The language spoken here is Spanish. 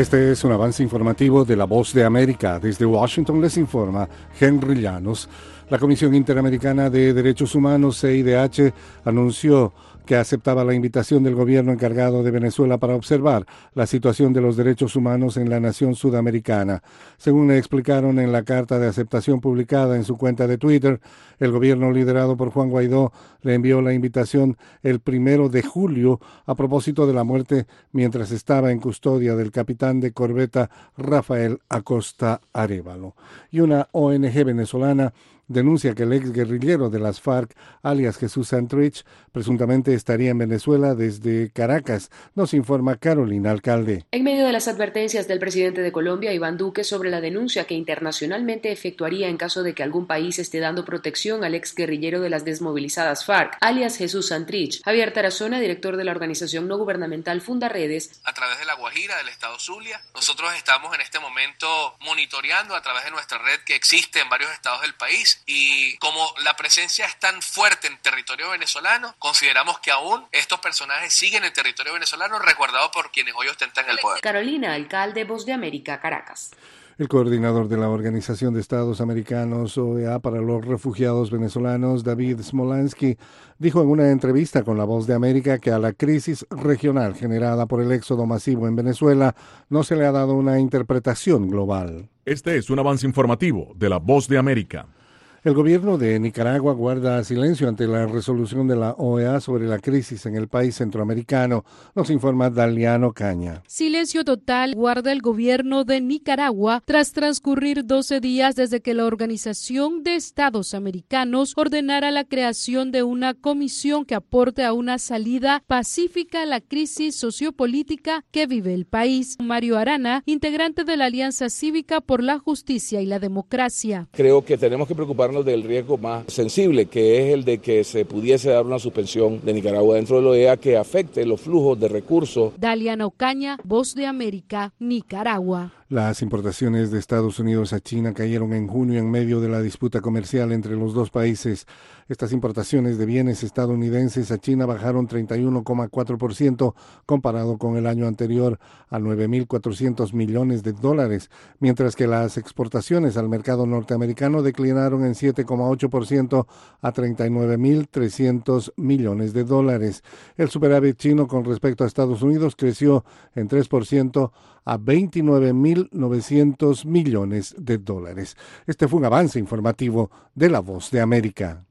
Este es un avance informativo de La Voz de América. Desde Washington les informa Henry Llanos. La Comisión Interamericana de Derechos Humanos, CIDH, anunció que aceptaba la invitación del gobierno encargado de Venezuela para observar la situación de los derechos humanos en la nación sudamericana. Según le explicaron en la carta de aceptación publicada en su cuenta de Twitter, el gobierno liderado por Juan Guaidó le envió la invitación el 1 de julio a propósito de la muerte mientras estaba en custodia del capitán de corbeta Rafael Acosta Arévalo. Y una ONG venezolana denuncia que el ex guerrillero de las FARC, alias Jesús Santrich, presuntamente estaría en Venezuela desde Caracas, nos informa Carolina Alcalde. En medio de las advertencias del presidente de Colombia, Iván Duque, sobre la denuncia que internacionalmente efectuaría en caso de que algún país esté dando protección al ex guerrillero de las desmovilizadas FARC, alias Jesús Santrich, Javier Tarazona, director de la organización no gubernamental Fundaredes. A través de La Guajira, del estado Zulia, nosotros estamos en este momento monitoreando a través de nuestra red que existe en varios estados del país. Y como la presencia es tan fuerte en territorio venezolano, consideramos que aún estos personajes siguen en territorio venezolano, resguardados por quienes hoy ostentan el poder. Carolina Alcalde, Voz de América, Caracas. El coordinador de la Organización de Estados Americanos, OEA, para los refugiados venezolanos, David Smolansky, dijo en una entrevista con La Voz de América que a la crisis regional generada por el éxodo masivo en Venezuela no se le ha dado una interpretación global. Este es un avance informativo de La Voz de América. El gobierno de Nicaragua guarda silencio ante la resolución de la OEA sobre la crisis en el país centroamericano, nos informa Daliano Caña. Silencio total guarda el gobierno de Nicaragua tras transcurrir 12 días desde que la Organización de Estados Americanos ordenara la creación de una comisión que aporte a una salida pacífica a la crisis sociopolítica que vive el país. Mario Arana, integrante de la Alianza Cívica por la Justicia y la Democracia. Creo que tenemos que preocuparnos del riesgo más sensible, que es el de que se pudiese dar una suspensión de Nicaragua dentro de la OEA que afecte los flujos de recursos. Daliana Ocaña, Voz de América, Nicaragua. Las importaciones de Estados Unidos a China cayeron en junio en medio de la disputa comercial entre los dos países. Estas importaciones de bienes estadounidenses a China bajaron 31,4% comparado con el año anterior a 9.400 millones de dólares, mientras que las exportaciones al mercado norteamericano declinaron en 7,8% a 39.300 millones de dólares. El superávit chino con respecto a Estados Unidos creció en 3% a 29.900 millones de dólares. Este fue un avance informativo de La Voz de América.